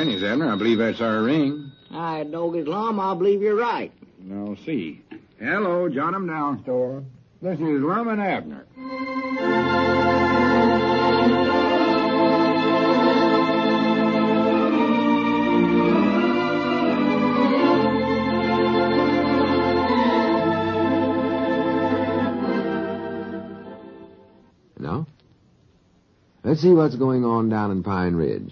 pennies, Abner. I believe that's our ring. I dog his Lum, I believe you're right. I'll see. Hello, John 'em Down store. This is Lum and Abner. Now, let's see what's going on down in Pine Ridge.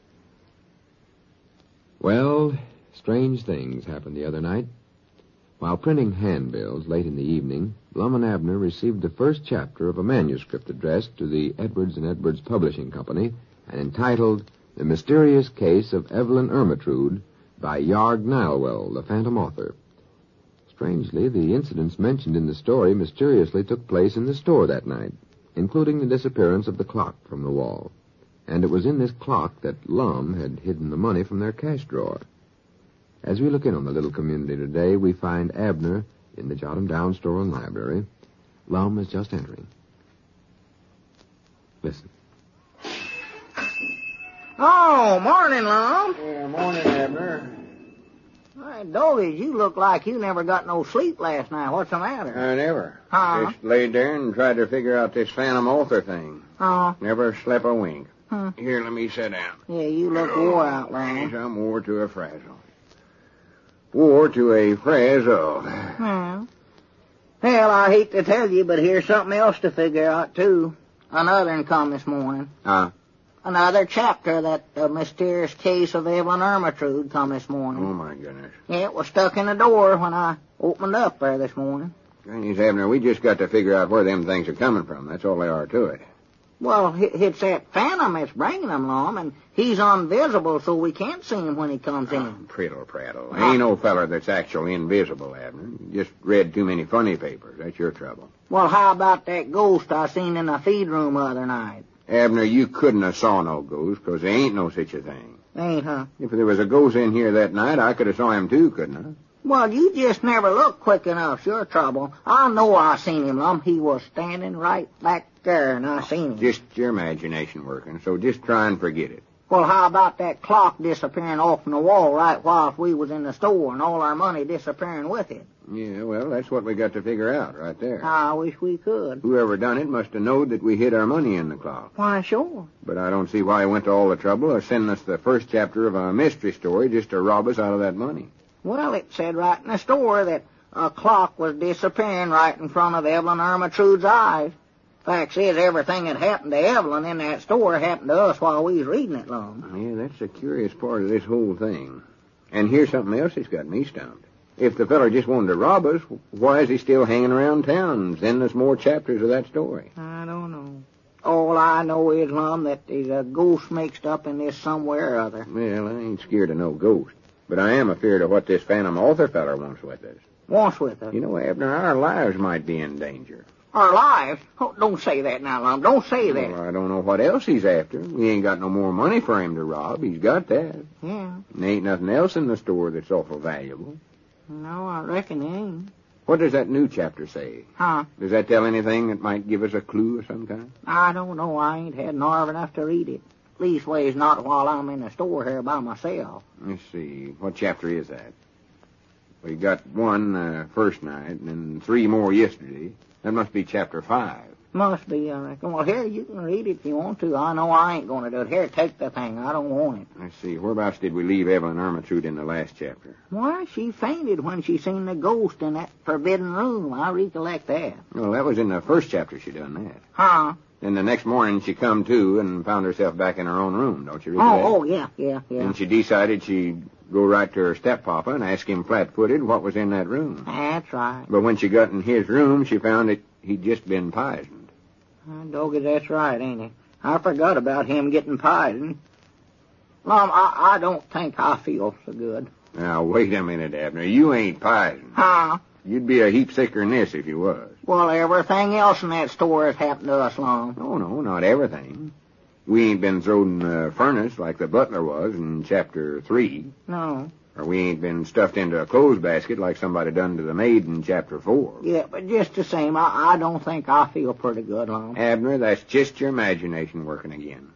Well, strange things happened the other night. While printing handbills late in the evening, Lum and Abner received the first chapter of a manuscript addressed to the Edwards and Edwards Publishing Company and entitled The Mysterious Case of Evelyn Ermentrude by Yarg Nilewell, the Phantom Author. Strangely, the incidents mentioned in the story mysteriously took place in the store that night, including the disappearance of the clock from the wall. And it was in this clock that Lum had hidden the money from their cash drawer. As we look in on the little community today, we find Abner in the Jot 'em Down store and library. Lum is just entering. Listen. Oh, morning, Lum. Yeah, morning, Abner. Hey, doggies, you look like you never got no sleep last night. What's the matter? I never. Huh? Just laid there and tried to figure out this Phantom Author thing. Oh. Never slept a wink. Huh. Here, let me sit down. Yeah, you look wore out, Yes, Lum. I'm wore to a frazzle. Wore to a frazzle. Well, I hate to tell you, but here's something else to figure out, too. Another one come this morning. Huh? Another chapter that the mysterious case of Evelyn Ermentrude come this morning. Oh, my goodness. Yeah, it was stuck in the door when I opened up there this morning. Granny's Abner, we just got to figure out where them things are coming from. That's all they are to it. Well, it's that phantom that's bringing them, Lum, and he's invisible, so we can't see him when he comes in. Prittle prattle. Ain't no feller that's actually invisible, Abner. You just read too many funny papers. That's your trouble. Well, how about that ghost I seen in the feed room the other night? Abner, you couldn't have saw no ghost, 'cause there ain't no such a thing. Ain't, huh? If there was a ghost in here that night, I could have saw him too, couldn't I? Well, you just never look quick enough. It's your trouble. I know I seen him, Lum. He was standing right back there, and I seen him. Just your imagination working, so just try and forget it. Well, how about that clock disappearing off from the wall right whilst we was in the store and all our money disappearing with it? Yeah, well, that's what we got to figure out right there. I wish we could. Whoever done it must have known that we hid our money in the clock. Why, sure. But I don't see why he went to all the trouble of sending us the first chapter of a mystery story just to rob us out of that money. Well, it said right in the store that a clock was disappearing right in front of Evelyn Ermentrude's eyes. Fact is, everything that happened to Evelyn in that store happened to us while we was reading it, Lum. Yeah, that's the curious part of this whole thing. And here's something else that's got me stumped. If the feller just wanted to rob us, why is he still hanging around town sending us more chapters of that story? I don't know. All I know is, Lum, that there's a ghost mixed up in this somewhere or other. Well, I ain't scared of no ghost. But I am afeard of what this Phantom Author feller wants with us. Wants with us? You know, Abner, our lives might be in danger. Our lives? Oh, don't say that now, Lum. Don't say that. Well, I don't know what else he's after. We ain't got no more money for him to rob. He's got that. Yeah. And there ain't nothing else in the store that's awful valuable. No, I reckon he ain't. What does that new chapter say? Huh? Does that tell anything that might give us a clue of some kind? I don't know. I ain't had nerve enough to read it. Leastways, not while I'm in the store here by myself. Let's see. What chapter is that? We got one first night, and then 3 more yesterday. That must be chapter 5. Must be, I reckon. Well, here, you can read it if you want to. I know I ain't going to do it. Here, take the thing. I don't want it. Let's see. Whereabouts did we leave Evelyn Ermentrude in the last chapter? Why, she fainted when she seen the ghost in that forbidden room. I recollect that. Well, that was in the first chapter she done that. Huh? Then the next morning she come to and found herself back in her own room. Don't you read that? Oh, yeah. And she decided she'd go right to her steppapa and ask him flat-footed what was in that room. That's right. But when she got in his room, she found that he'd just been poisoned. Doggy, that's right, ain't it? I forgot about him getting poisoned. Mom, I don't think I feel so good. Now, wait a minute, Abner. You ain't poisoned. Huh? You'd be a heap sicker than this if you was. Well, everything else in that store has happened to us, Lom. Oh, no, not everything. We ain't been thrown in the furnace like the butler was in chapter 3. No. Or we ain't been stuffed into a clothes basket like somebody done to the maid in chapter 4. Yeah, but just the same, I don't think I feel pretty good, Lom. Abner, that's just your imagination working again.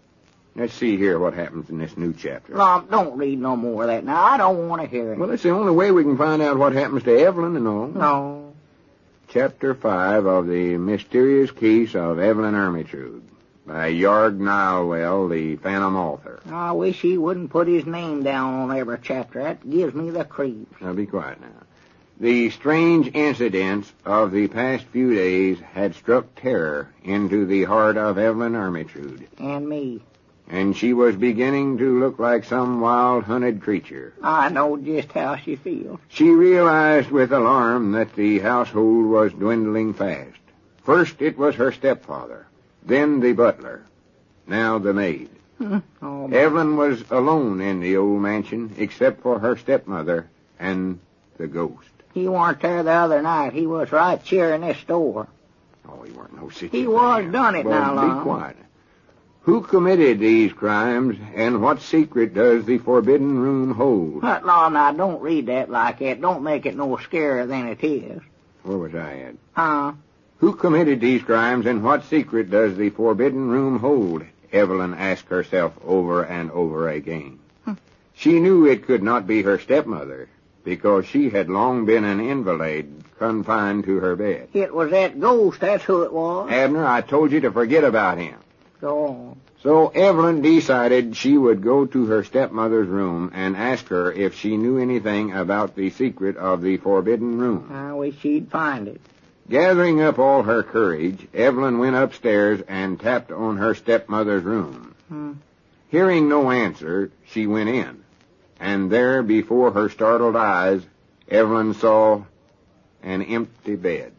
Let's see here what happens in this new chapter. Lum, don't read no more of that now. I don't want to hear it. Well, it's the only way we can find out what happens to Evelyn and all. No. Chapter 5 of The Mysterious Case of Evelyn Ermytrud by Yarg Nilewell, the Phantom author. I wish he wouldn't put his name down on every chapter. That gives me the creeps. Now, be quiet now. The strange incidents of the past few days had struck terror into the heart of Evelyn Ermytrud, And me. and she was beginning to look like some wild hunted creature. I know just how she feels. She realized with alarm that the household was dwindling fast. First it was her stepfather, then the butler, now the maid. Oh, my. Evelyn was alone in the old mansion, except for her stepmother and the ghost. He weren't there the other night. He was right here in this store. Oh, he weren't no such He a was thing. done it Well, now, be Lum. quiet. Who committed these crimes, and what secret does the forbidden room hold? But, Lum, now, don't read that like that. Don't make it no scarier than it is. Where was I at? Huh? Who committed these crimes, and what secret does the forbidden room hold? Evelyn asked herself over and over again. She knew it could not be her stepmother, because she had long been an invalid, confined to her bed. It was that ghost, that's who it was. Abner, I told you to forget about him. Go on. So Evelyn decided she would go to her stepmother's room and ask her if she knew anything about the secret of the forbidden room. I wish she'd find it. Gathering up all her courage, Evelyn went upstairs and tapped on her stepmother's room. Hearing no answer, she went in, and there before her startled eyes, Evelyn saw an empty bed.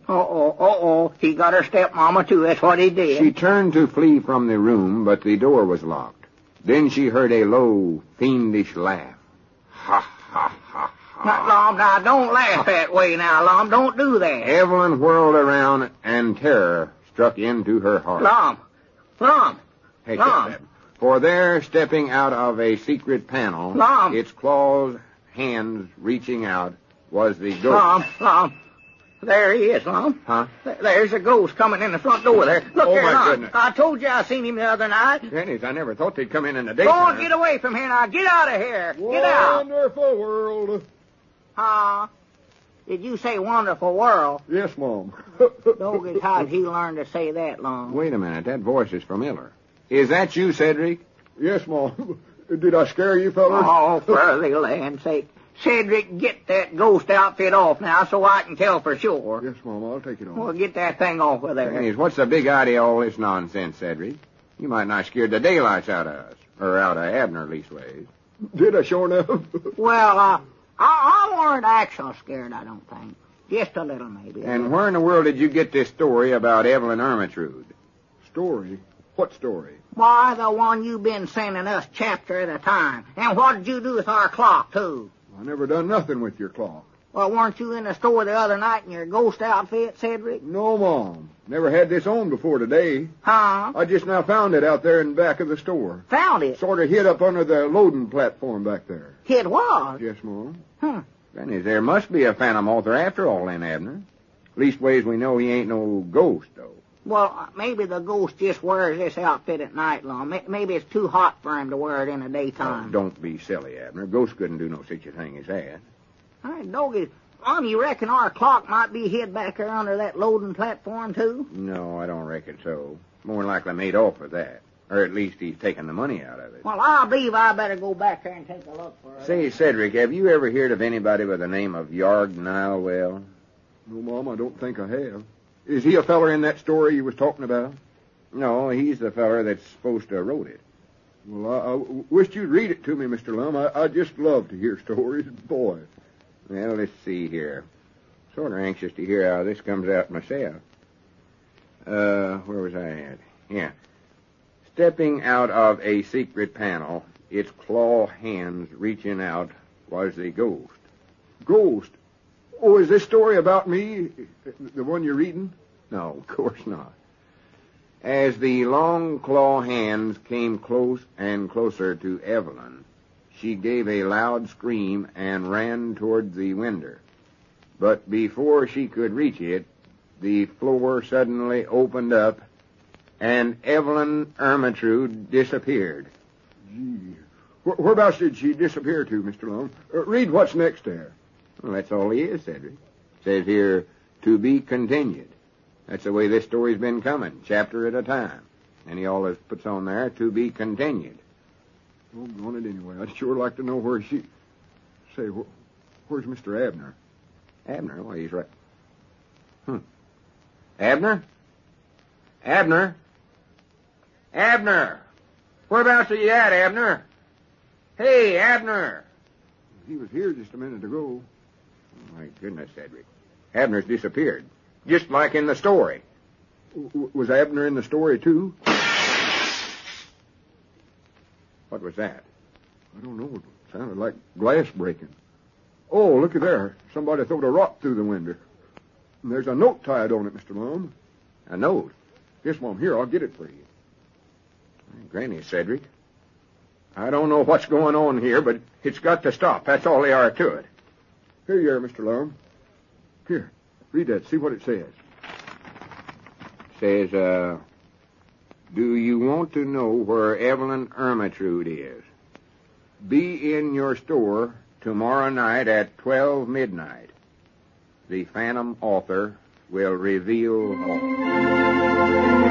He got her stepmama, too. That's what he did. She turned to flee from the room, but the door was locked. Then she heard a low, fiendish laugh. Ha, ha, ha, ha. Now, Lum, now, don't laugh that way now, Lum. Don't do that. Evelyn whirled around, and terror struck into her heart. Lum. Hey, Lum. shut up. For there, stepping out of a secret panel, Lum. its claws, hands reaching out, was the ghost. Lum. There he is, Lum. Huh? There's a ghost coming in the front door there. Look Oh, there, my Lum. goodness. I told you I seen him the other night. Dennis, I never thought they'd come in the Go daytime. on, get away from here now. Get out of here. Get out. Wonderful world. Did you say wonderful world? Yes, Mom. Doggy, how'd he learn to say that, Lum? Wait a minute, that voice is familiar. Is that you, Cedric? Yes, Mom. Did I scare you, fellas? Oh, for the land's sake. Cedric, get that ghost outfit off now so I can tell for sure. Yes, Mom, I'll take it on. Well, get that thing off of there. Dennis, what's the big idea of all this nonsense, Cedric? You might not scare the daylights out of us. Or out of Abner, leastways. Did I sure enough? Well, I weren't actually scared, I don't think. Just a little, maybe. And where in the world did you get this story about Evelyn Ermytrud? Story? What story? Why, the one you've been sending us chapter at a time. And what did you do with our clock, too? I never done nothing with your clock. Well, weren't you in the store the other night in your ghost outfit, Cedric? No, Mom. Never had this on before today. Huh? I just now found it out there in back of the store. Found it. Sort of hid up under the loading platform back there. It was. Yes, Mom. Dennis, there must be a phantom author after all, then, Abner. Leastways, we know he ain't no ghost, though. Well, maybe the ghost just wears this outfit at night, Lum. Maybe it's too hot for him to wear it in the daytime. Oh, don't be silly, Abner. Ghosts couldn't do no such a thing as that. Hey, Doggy, Lum, you reckon our clock might be hid back there under that loading platform, too? No, I don't reckon so. More likely made off with that. Or at least he's taking the money out of it. Well, I believe I better go back there and take a look for it. Say, Cedric, have you ever heard of anybody by the name of Yarg Nilewell? No, Mom, I don't think I have. Is he a feller in that story you was talking about? No, he's the feller that's supposed to have wrote it. Well, I wished you'd read it to me, Mr. Lum. I just love to hear stories. Boy. Well, let's see here. Sort of anxious to hear how this comes out myself. Where was I at? Yeah. Stepping out of a secret panel, its claw hands reaching out, was the ghost. Ghost? Oh, is this story about me? The one you're reading? No, of course not. As the long claw hands came close and closer to Evelyn, she gave a loud scream and ran toward the window. But before she could reach it, the floor suddenly opened up, and Evelyn Ermytrud disappeared. Gee. Whereabouts did she disappear to, Mr. Lum? Read what's next there. Well, that's all he is, Cedric. Says here, to be continued. That's the way this story's been coming, chapter at a time. And he always puts on there, to be continued. Oh, on it anyway. I'd sure like to know where she... Say, where's Mr. Abner? Abner? Well, he's right. Abner? Abner? Abner! Whereabouts are you at, Abner? Hey, Abner! He was here just a minute ago. Oh, my goodness, Cedric. Abner's disappeared. Just like in the story. Was Abner in the story, too? What was that? I don't know. It sounded like glass breaking. Oh, looky there. Somebody throwed a rock through the window. And there's a note tied on it, Mr. Lum. A note? Yes, Mom. Here, I'll get it for you. Granny, Cedric. I don't know what's going on here, but it's got to stop. That's all there are to it. Here you are, Mr. Lum. Here, read that. See what it says. It says, do you want to know where Evelyn Ermintrude is? Be in your store tomorrow night at 12 midnight. The Phantom Author will reveal all.